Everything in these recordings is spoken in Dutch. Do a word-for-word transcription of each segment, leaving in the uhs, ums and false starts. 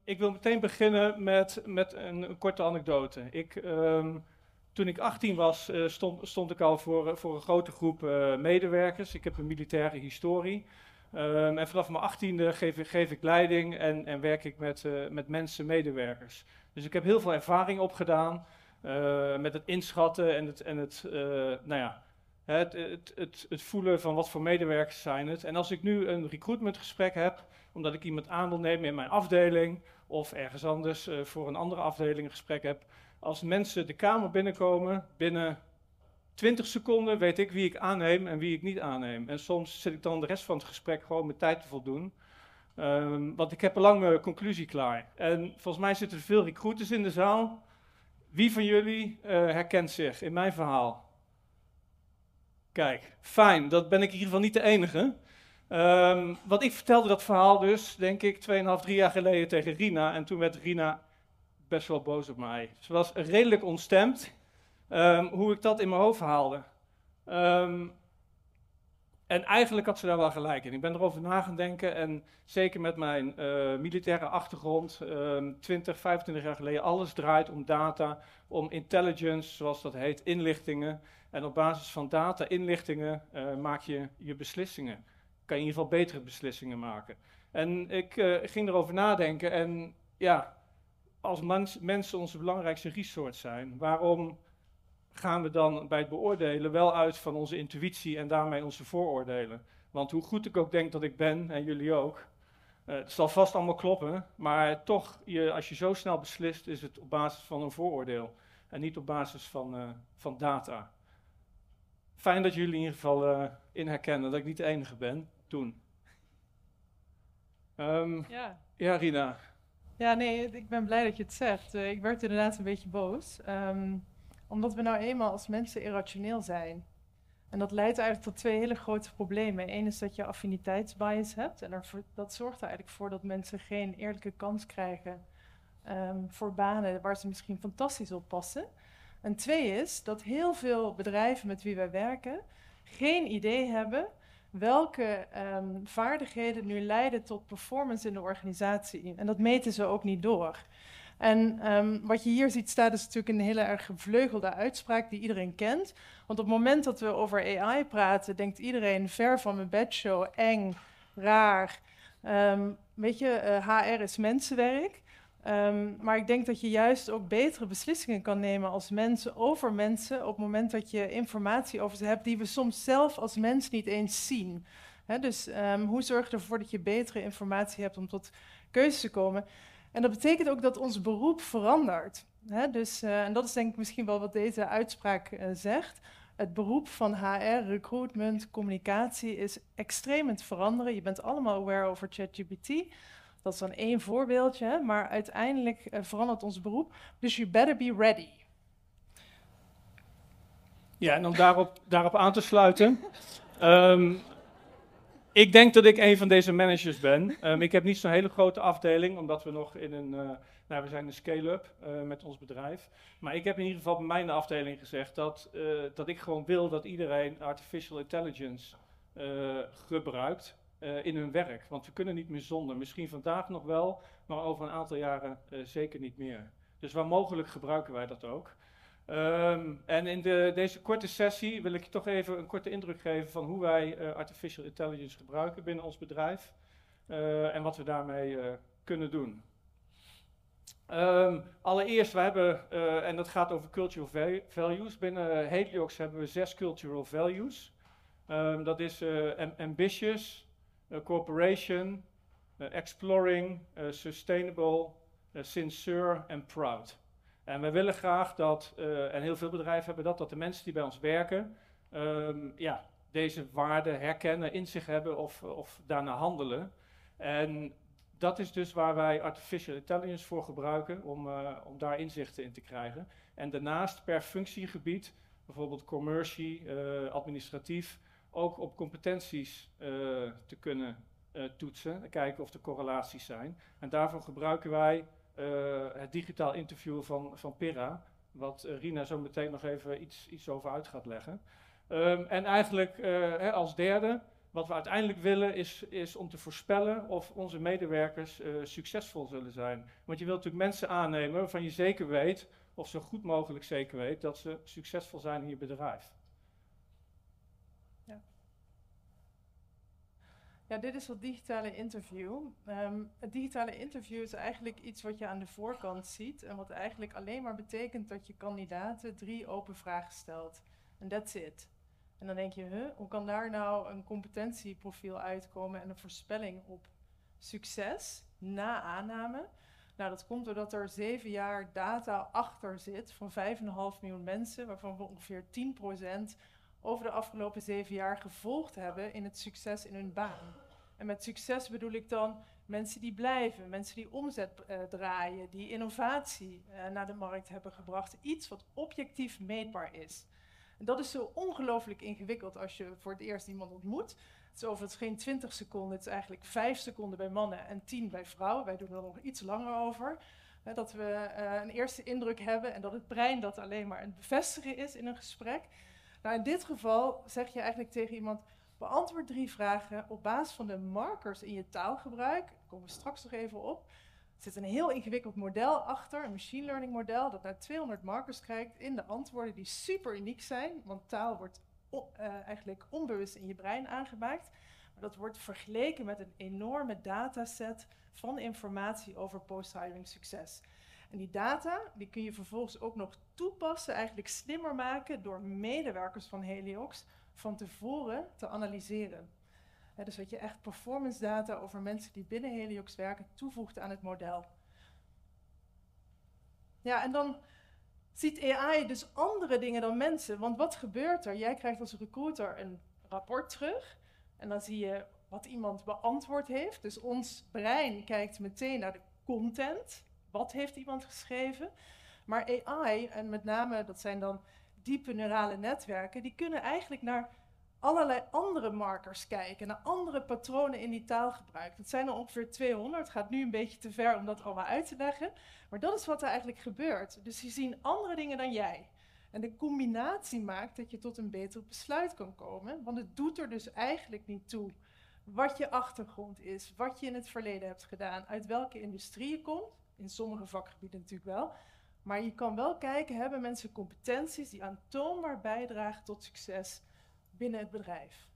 ik wil meteen beginnen met, met een, een korte anekdote. Ik, um, toen ik achttien was, uh, stond, stond ik al voor, voor een grote groep uh, medewerkers. Ik heb een militaire historie. Um, en vanaf mijn achttiende geef, ik- geef ik leiding en, en werk ik met, uh, met mensen, medewerkers. Dus ik heb heel veel ervaring opgedaan uh, met het inschatten en het, en het, uh, nou ja, het, het, het, het voelen van wat voor medewerkers zijn het. En als ik nu een recruitmentgesprek heb, omdat ik iemand aan wil nemen in mijn afdeling of ergens anders uh, voor een andere afdeling een gesprek heb. Als mensen de kamer binnenkomen, binnen twintig seconden weet ik wie ik aanneem en wie ik niet aanneem. En soms zit ik dan de rest van het gesprek gewoon mijn tijd te voldoen. Um, want ik heb al lang mijn conclusie klaar. En volgens mij zitten er veel recruiters in de zaal. Wie van jullie uh, herkent zich in mijn verhaal? Kijk, fijn, dat ben ik in ieder geval niet de enige. Um, want ik vertelde dat verhaal dus, denk ik, tweeënhalf, drie jaar geleden tegen Rina. En toen werd Rina best wel boos op mij. Ze was redelijk ontstemd um, hoe ik dat in mijn hoofd haalde. Um, en eigenlijk had ze daar wel gelijk in. Ik ben erover na gaan denken en zeker met mijn uh, militaire achtergrond, um, twintig, vijfentwintig jaar geleden, alles draait om data, om intelligence, zoals dat heet, inlichtingen. En op basis van data, inlichtingen, uh, maak je je beslissingen. Kan je in ieder geval betere beslissingen maken. En ik uh, ging erover nadenken en ja, als mens, mensen onze belangrijkste resource zijn, waarom gaan we dan bij het beoordelen wel uit van onze intuïtie en daarmee onze vooroordelen? Want hoe goed ik ook denk dat ik ben, en jullie ook, uh, het zal vast allemaal kloppen, maar toch, je, als je zo snel beslist, is het op basis van een vooroordeel en niet op basis van, uh, van data. Fijn dat jullie in ieder geval uh, in herkennen dat ik niet de enige ben, toen. Um, Ja. ja, Rina. Ja, nee, ik ben blij dat je het zegt. Uh, ik werd inderdaad een beetje boos. Um, omdat we nou eenmaal als mensen irrationeel zijn. En dat leidt eigenlijk tot twee hele grote problemen. Eén is dat je affiniteitsbias hebt. En er, dat zorgt er eigenlijk voor dat mensen geen eerlijke kans krijgen um, voor banen waar ze misschien fantastisch op passen. En twee is dat heel veel bedrijven met wie wij werken geen idee hebben welke um, vaardigheden nu leiden tot performance in de organisatie. En dat meten ze ook niet door. En um, wat je hier ziet staan is natuurlijk een hele erg gevleugelde uitspraak die iedereen kent. Want op het moment dat we over A I praten, denkt iedereen ver van mijn bedshow, eng, raar. Um, weet je, uh, H R is mensenwerk. Um, maar ik denk dat je juist ook betere beslissingen kan nemen als mensen over mensen op het moment dat je informatie over ze hebt die we soms zelf als mens niet eens zien. He, dus um, hoe zorg je ervoor dat je betere informatie hebt om tot keuzes te komen? En dat betekent ook dat ons beroep verandert. He, dus, uh, en dat is denk ik misschien wel wat deze uitspraak uh, zegt. Het beroep van H R, recruitment, communicatie is extreem aan het veranderen. Je bent allemaal aware over ChatGPT. Dat is dan één voorbeeldje, maar uiteindelijk uh, verandert ons beroep. Dus you better be ready. Ja, en om daarop, daarop aan te sluiten. Um, ik denk dat ik een van deze managers ben. Um, ik heb niet zo'n hele grote afdeling, omdat we nog in een... Uh, nou, we zijn een scale-up uh, met ons bedrijf. Maar ik heb in ieder geval bij mijn afdeling gezegd dat, uh, dat ik gewoon wil dat iedereen artificial intelligence uh, gebruikt. Uh, in hun werk, want we kunnen niet meer zonder. Misschien vandaag nog wel, maar over een aantal jaren uh, zeker niet meer. Dus waar mogelijk gebruiken wij dat ook. Um, en in de, deze korte sessie wil ik je toch even een korte indruk geven van hoe wij uh, artificial intelligence gebruiken binnen ons bedrijf uh, en wat we daarmee uh, kunnen doen. Um, allereerst, we hebben, uh, en dat gaat over cultural values. Binnen Heliox hebben we zes cultural values. Um, dat is uh, ambitious, Uh, cooperation, uh, exploring, uh, sustainable, uh, sincere en proud. En wij willen graag dat, uh, en heel veel bedrijven hebben dat, dat de mensen die bij ons werken, um, ja, deze waarden herkennen, in zich hebben of, of daarna handelen. En dat is dus waar wij artificial intelligence voor gebruiken, om, uh, om daar inzichten in te krijgen. En daarnaast per functiegebied, bijvoorbeeld commercie, uh, administratief, ook op competenties uh, te kunnen uh, toetsen en kijken of er correlaties zijn. En daarvoor gebruiken wij uh, het digitaal interview van, van Pira, wat uh, Rina zo meteen nog even iets, iets over uit gaat leggen. Um, en eigenlijk uh, hè, als derde, wat we uiteindelijk willen is, is om te voorspellen of onze medewerkers uh, succesvol zullen zijn. Want je wilt natuurlijk mensen aannemen waarvan je zeker weet, of zo goed mogelijk zeker weet, dat ze succesvol zijn in je bedrijf. Ja. Ja, dit is het digitale interview. Um, het digitale interview is eigenlijk iets wat je aan de voorkant ziet en wat eigenlijk alleen maar betekent dat je kandidaten drie open vragen stelt. En that's it. En dan denk je, huh, hoe kan daar nou een competentieprofiel uitkomen en een voorspelling op succes na aanname? Nou, dat komt doordat er zeven jaar data achter zit van vijf komma vijf miljoen mensen, waarvan we ongeveer tien procent over de afgelopen zeven jaar gevolgd hebben in het succes in hun baan. En met succes bedoel ik dan mensen die blijven, mensen die omzet uh, draaien, die innovatie uh, naar de markt hebben gebracht. Iets wat objectief meetbaar is. En dat is zo ongelooflijk ingewikkeld als je voor het eerst iemand ontmoet. Het is overigens geen twintig seconden, het is eigenlijk vijf seconden bij mannen en tien bij vrouwen. Wij doen er nog iets langer over. Hè, dat we uh, een eerste indruk hebben en dat het brein dat alleen maar een bevestigen is in een gesprek. Nou, in dit geval zeg je eigenlijk tegen iemand, beantwoord drie vragen op basis van de markers in je taalgebruik. Daar komen we straks nog even op. Er zit een heel ingewikkeld model achter, een machine learning model, dat naar tweehonderd markers kijkt in de antwoorden die super uniek zijn, want taal wordt o- uh, eigenlijk onbewust in je brein aangemaakt. Maar dat wordt vergeleken met een enorme dataset van informatie over post-hiring succes. En die data die kun je vervolgens ook nog toepassen, eigenlijk slimmer maken door medewerkers van Heliox van tevoren te analyseren. Ja, dus dat je echt performance data over mensen die binnen Heliox werken toevoegt aan het model. Ja, en dan ziet A I dus andere dingen dan mensen. Want wat gebeurt er? Jij krijgt als recruiter een rapport terug en dan zie je wat iemand beantwoord heeft. Dus ons brein kijkt meteen naar de content. Wat heeft iemand geschreven? Maar A I, en met name dat zijn dan diepe neurale netwerken, die kunnen eigenlijk naar allerlei andere markers kijken, naar andere patronen in die taalgebruik. Dat zijn er ongeveer tweehonderd, het gaat nu een beetje te ver om dat allemaal uit te leggen, maar dat is wat er eigenlijk gebeurt. Dus die zien andere dingen dan jij. En de combinatie maakt dat je tot een beter besluit kan komen, want het doet er dus eigenlijk niet toe wat je achtergrond is, wat je in het verleden hebt gedaan, uit welke industrie je komt, in sommige vakgebieden natuurlijk wel, maar je kan wel kijken, hebben mensen competenties die aantoonbaar bijdragen tot succes binnen het bedrijf.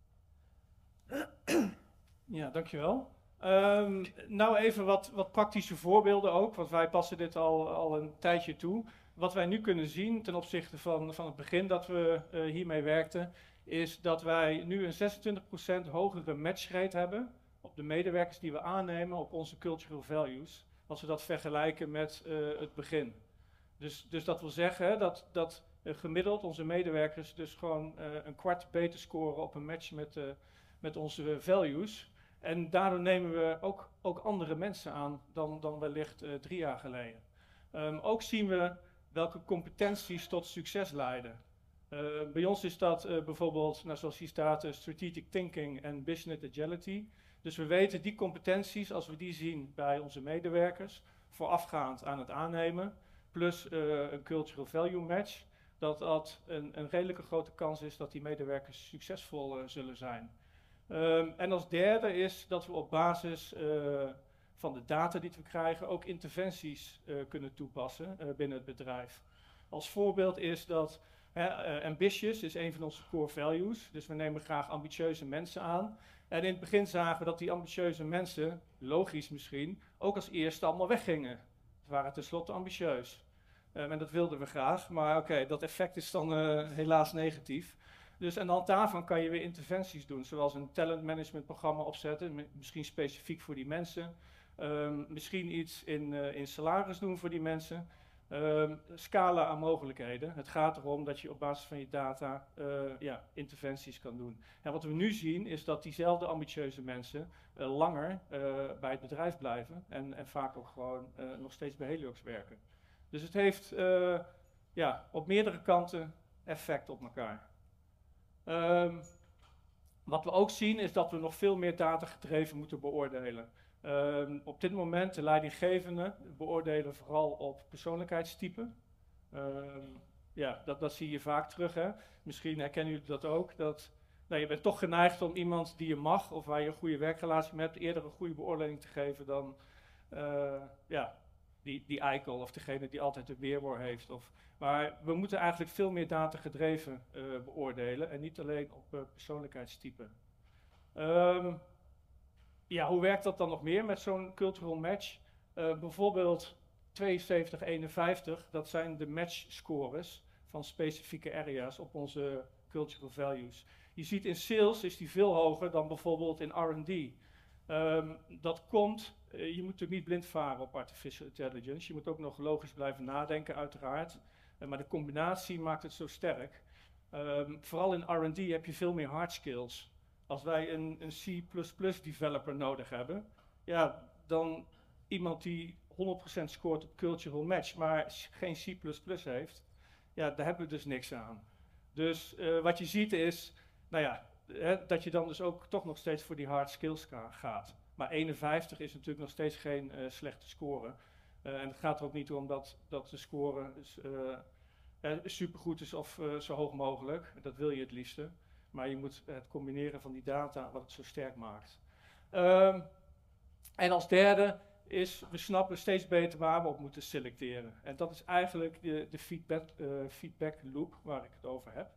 Ja, dankjewel. Um, nou even wat, wat praktische voorbeelden ook, want wij passen dit al, al een tijdje toe. Wat wij nu kunnen zien ten opzichte van, van het begin dat we uh, hiermee werkten, is dat wij nu een zesentwintig procent hogere matchrate hebben op de medewerkers die we aannemen op onze cultural values, als we dat vergelijken met uh, het begin. Dus, dus dat wil zeggen dat, dat uh, gemiddeld onze medewerkers dus gewoon uh, een kwart beter scoren op een match met, uh, met onze values. En daardoor nemen we ook, ook andere mensen aan dan, dan wellicht uh, drie jaar geleden. Um, ook zien we welke competenties tot succes leiden. Uh, bij ons is dat uh, bijvoorbeeld, nou, zoals hier staat, uh, strategic thinking en business agility. Dus we weten die competenties, als we die zien bij onze medewerkers, voorafgaand aan het aannemen, plus uh, een cultural value match, dat dat een, een redelijke grote kans is dat die medewerkers succesvol uh, zullen zijn. Um, en als derde is dat we op basis uh, van de data die we krijgen ook interventies uh, kunnen toepassen uh, binnen het bedrijf. Als voorbeeld is dat uh, uh, ambitious is een van onze core values, dus we nemen graag ambitieuze mensen aan. En in het begin zagen we dat die ambitieuze mensen, logisch misschien, ook als eerste allemaal weggingen. Ze waren tenslotte ambitieus. Um, en dat wilden we graag, maar oké, okay, dat effect is dan uh, helaas negatief. Dus aan de hand daarvan kan je weer interventies doen, zoals een talent management programma opzetten, misschien specifiek voor die mensen. Um, misschien iets in, uh, in salaris doen voor die mensen. Um, scala aan mogelijkheden. Het gaat erom dat je op basis van je data uh, ja, interventies kan doen. En wat we nu zien is dat diezelfde ambitieuze mensen uh, langer uh, bij het bedrijf blijven en, en vaak ook gewoon uh, nog steeds bij Heliox werken. Dus het heeft uh, ja, op meerdere kanten effect op elkaar. Um, wat we ook zien is dat we nog veel meer data gedreven moeten beoordelen. Um, op dit moment, de leidinggevenden beoordelen vooral op persoonlijkheidstypen. Um, ja, dat, dat zie je vaak terug. Hè? Misschien herkennen jullie dat ook, dat nou, je bent toch geneigd om iemand die je mag of waar je een goede werkrelatie mee hebt, eerder een goede beoordeling te geven dan uh, ja, die, die eikel of degene die altijd een weerwoord heeft. Of, maar we moeten eigenlijk veel meer data gedreven uh, beoordelen en niet alleen op uh, persoonlijkheidstype. Um, ja, hoe werkt dat dan nog meer met zo'n cultural match? Uh, bijvoorbeeld tweeënzeventig eenenvijftig, dat zijn de match scores van specifieke areas op onze cultural values. Je ziet in sales is die veel hoger dan bijvoorbeeld in R en D. Um, dat komt, uh, je moet natuurlijk niet blind varen op artificial intelligence. Je moet ook nog logisch blijven nadenken uiteraard. Uh, maar de combinatie maakt het zo sterk. Um, vooral in R en D heb je veel meer hard skills. Als wij een, een C plus plus developer nodig hebben, ja, dan iemand die honderd procent scoort op cultural match, maar geen C plus plus heeft, ja, daar hebben we dus niks aan. Dus uh, wat je ziet is, nou ja, hè, dat je dan dus ook toch nog steeds voor die hard skills gaat. Maar eenenvijftig is natuurlijk nog steeds geen uh, slechte score. Uh, en het gaat er ook niet om dat, dat de score uh, uh, supergoed is of uh, zo hoog mogelijk. Dat wil je het liefste. Maar je moet het combineren van die data wat het zo sterk maakt. Um, en als derde is, we snappen steeds beter waar we op moeten selecteren. En dat is eigenlijk de, de feedback, uh, feedback loop waar ik het over heb.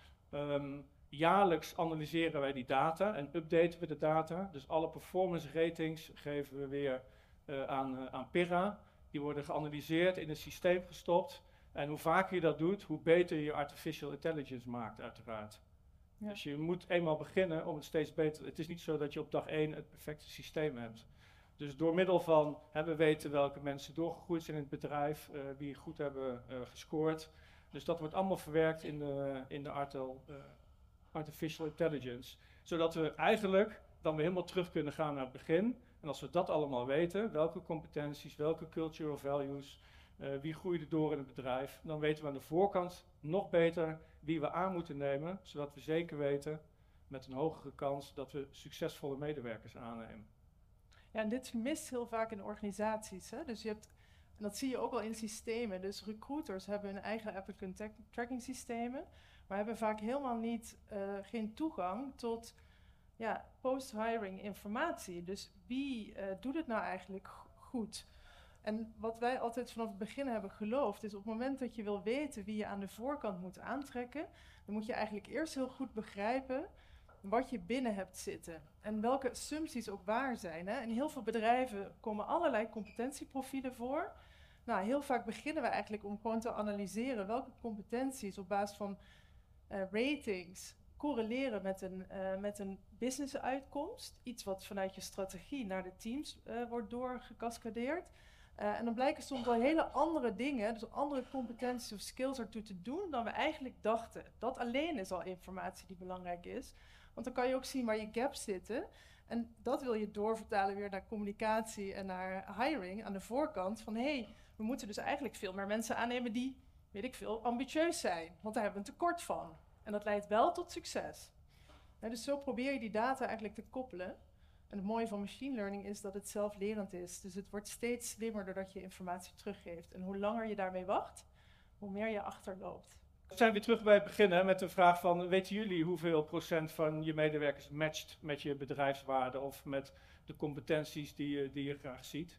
Um, jaarlijks analyseren wij die data en updaten we de data. Dus alle performance ratings geven we weer uh, aan, uh, aan Pira. Die worden geanalyseerd, in een systeem gestopt. En hoe vaker je dat doet, hoe beter je artificial intelligence maakt uiteraard. Ja. Dus je moet eenmaal beginnen om het steeds beter... Het is niet zo dat je op dag één het perfecte systeem hebt. Dus door middel van, hè, we weten welke mensen doorgegroeid zijn in het bedrijf, uh, wie goed hebben uh, gescoord. Dus dat wordt allemaal verwerkt in de, in de Artel, uh, artificial intelligence. Zodat we eigenlijk dan weer helemaal terug kunnen gaan naar het begin. En als we dat allemaal weten, welke competenties, welke cultural values, uh, wie groeide door in het bedrijf, dan weten we aan de voorkant nog beter wie we aan moeten nemen, zodat we zeker weten met een hogere kans dat we succesvolle medewerkers aannemen. Ja, en dit mist heel vaak in organisaties. Hè? Dus je hebt, en dat zie je ook wel in systemen. Dus recruiters hebben hun eigen applicant tracking systemen, maar hebben vaak helemaal niet, uh, geen toegang tot ja, post-hiring informatie. Dus wie uh, doet het nou eigenlijk goed? En wat wij altijd vanaf het begin hebben geloofd, is op het moment dat je wil weten wie je aan de voorkant moet aantrekken, dan moet je eigenlijk eerst heel goed begrijpen wat je binnen hebt zitten en welke assumpties ook waar zijn. Hè? In heel veel bedrijven komen allerlei competentieprofielen voor. Nou, heel vaak beginnen we eigenlijk om gewoon te analyseren welke competenties op basis van uh, ratings correleren met een, uh, met een business uitkomst. Iets wat vanuit je strategie naar de teams uh, wordt doorgecascadeerd. Uh, en dan blijken soms wel hele andere dingen, dus andere competenties of skills ertoe te doen dan we eigenlijk dachten. Dat alleen is al informatie die belangrijk is. Want dan kan je ook zien waar je gaps zitten. En dat wil je doorvertalen weer naar communicatie en naar hiring aan de voorkant. Van hé, hey, we moeten dus eigenlijk veel meer mensen aannemen die, weet ik veel, ambitieus zijn. Want daar hebben we een tekort van. En dat leidt wel tot succes. En dus zo probeer je die data eigenlijk te koppelen. En het mooie van machine learning is dat het zelflerend is. Dus het wordt steeds slimmer doordat je informatie teruggeeft. En hoe langer je daarmee wacht, hoe meer je achterloopt. We zijn weer terug bij het begin hè, met de vraag van, weten jullie hoeveel procent van je medewerkers matcht met je bedrijfswaarde of met de competenties die je, die je graag ziet?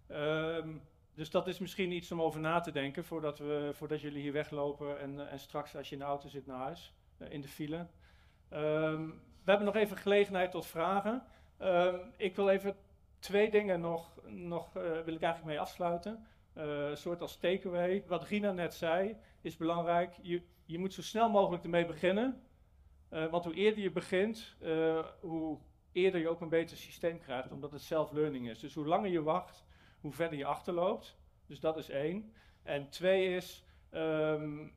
Um, dus dat is misschien iets om over na te denken voordat, we, voordat jullie hier weglopen en, en straks als je in de auto zit naar huis, uh, in de file. Um, we hebben nog even gelegenheid tot vragen. Um, ik wil even twee dingen nog, nog uh, wil ik eigenlijk mee afsluiten. Uh, een soort als takeaway. Wat Rina net zei, is belangrijk. Je, je moet zo snel mogelijk ermee beginnen. Uh, want hoe eerder je begint, uh, hoe eerder je ook een beter systeem krijgt, omdat het self-learning is. Dus hoe langer je wacht, hoe verder je achterloopt. Dus dat is één. En twee is, um,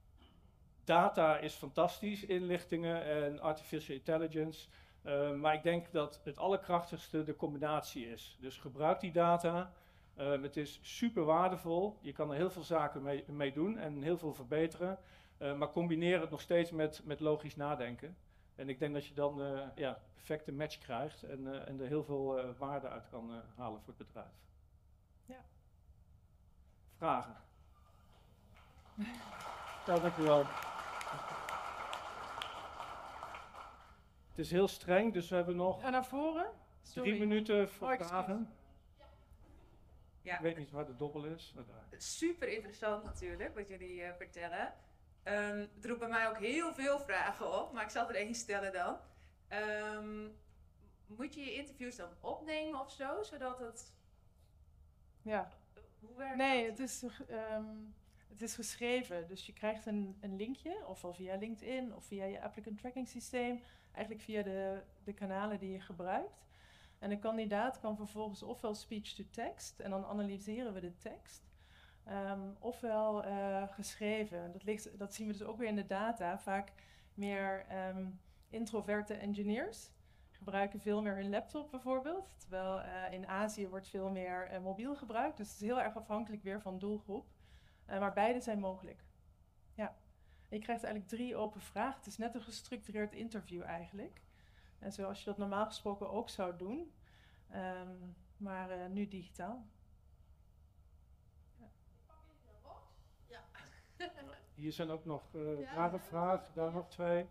data is fantastisch, inlichtingen en artificial intelligence. Uh, maar ik denk dat het allerkrachtigste de combinatie is. Dus gebruik die data. Uh, het is super waardevol. Je kan er heel veel zaken mee, mee doen en heel veel verbeteren. Uh, maar combineer het nog steeds met, met logisch nadenken. En ik denk dat je dan uh, ja, de perfecte match krijgt en, uh, en er heel veel uh, waarde uit kan uh, halen voor het bedrijf. Ja. Vragen? Ja, dank u wel. Het is heel streng, dus we hebben nog En naar voren? Sorry. drie minuten voor Oh, excuus. vragen. Ja, Ik weet niet waar de dobbel is. maar daar. super interessant natuurlijk wat jullie eh, vertellen. Ehm, het roept bij mij ook heel veel vragen op, maar ik zal er één stellen dan. Ehm, moet je je interviews dan opnemen of zo, zodat het... Ja. Hoe werkt Nee, dat? het is, ehm, het is geschreven. Dus je krijgt een, een linkje, ofwel via LinkedIn of via je applicant tracking systeem. Eigenlijk via de, de kanalen die je gebruikt. En de kandidaat kan vervolgens ofwel speech-to-text, en dan analyseren we de tekst. ehm, ofwel eh, geschreven. Dat, ligt, dat zien we dus ook weer in de data. Vaak meer ehm, introverte engineers gebruiken veel meer hun laptop bijvoorbeeld. Terwijl eh, in Azië wordt veel meer eh, mobiel gebruikt. Dus het is heel erg afhankelijk weer van doelgroep. Uh, maar beide zijn mogelijk. Ja. En je krijgt eigenlijk drie open vragen. Het is net een gestructureerd interview eigenlijk. En zoals je dat normaal gesproken ook zou doen. Um, maar uh, nu digitaal. Ja. Hier zijn ook nog uh, Ja. daar een vraag, daar nog twee.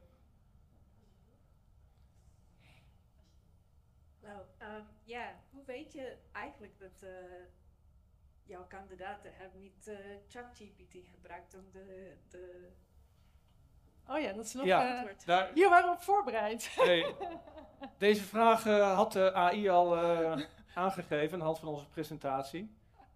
Nou, ehm, ja, hoe weet je eigenlijk dat eh, jouw kandidaten hebben niet eh, ChatGPT gebruikt om de, de Oh ja, dat is nog... Ja. Uh, antwoord? Daar, hier waren we op voorbereid. hey, deze vraag uh, had de A I al uh, aangegeven aan de hand van onze presentatie.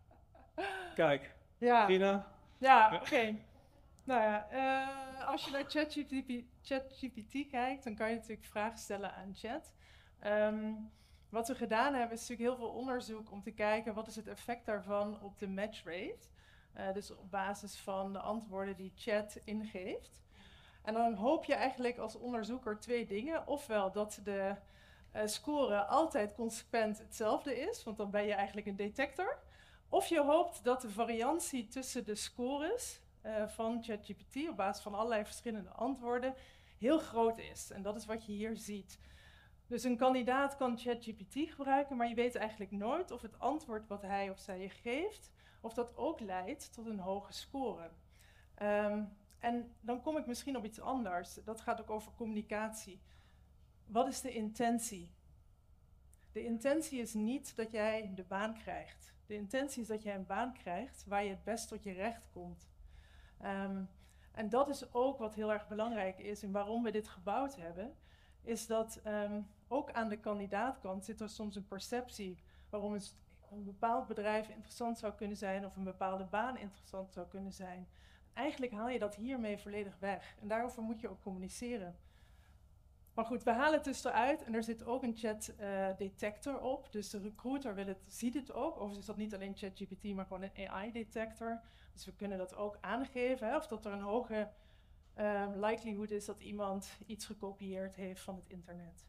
Kijk, Ja. Rina. Ja, oké. Nou ja, uh, als je naar ChatGPT, ChatGPT kijkt, dan kan je natuurlijk vragen stellen aan chat. Um, wat we gedaan hebben is natuurlijk heel veel onderzoek om te kijken wat is het effect daarvan op de match rate. Uh, dus op basis van de antwoorden die chat ingeeft. En dan hoop je eigenlijk als onderzoeker twee dingen. Ofwel dat de uh, score altijd consequent hetzelfde is, want dan ben je eigenlijk een detector. Of je hoopt dat de variantie tussen de scores uh, van ChatGPT op basis van allerlei verschillende antwoorden heel groot is. En dat is wat je hier ziet. Dus een kandidaat kan ChatGPT gebruiken, maar je weet eigenlijk nooit of het antwoord wat hij of zij je geeft, of dat ook leidt tot een hoge score. Um, en dan kom ik misschien op iets anders. Dat gaat ook over communicatie. Wat is de intentie? De intentie is niet dat jij de baan krijgt. De intentie is dat jij een baan krijgt waar je het best tot je recht komt. Um, en dat is ook wat heel erg belangrijk is en waarom we dit gebouwd hebben, is dat um, ook aan de kandidaatkant zit er soms een perceptie waarom een, een bepaald bedrijf interessant zou kunnen zijn of een bepaalde baan interessant zou kunnen zijn. Eigenlijk haal je dat hiermee volledig weg en daarover moet je ook communiceren. Maar goed, we halen het dus eruit en er zit ook een chat uh, detector op. Dus de recruiter wil het, ziet het ook. Overigens is dat niet alleen ChatGPT, maar gewoon een A I detector. Dus we kunnen dat ook aangeven, hè, of dat er een hoge uh, likelihood is dat iemand iets gekopieerd heeft van het internet.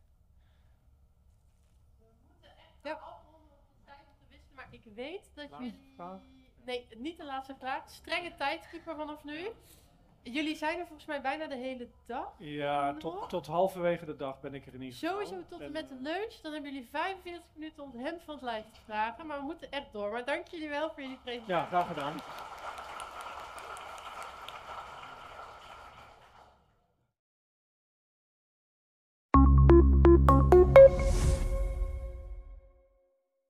We moeten echt Ja. gaan afronden op de tijd om te wisselen, maar ik weet dat Laatste jullie... vraag. Nee, niet de laatste vraag. Strenge tijdkeeper vanaf nu. Jullie zijn er volgens mij bijna de hele dag. Ja, Nog? tot, tot halverwege de dag ben ik er in ieder geval. Sowieso tot en En, met de uh, lunch. Dan hebben jullie vijfenveertig minuten om het hemd van het lijf te vragen. Maar we moeten echt door. Maar dank jullie wel voor jullie presentatie. Ja, graag gedaan.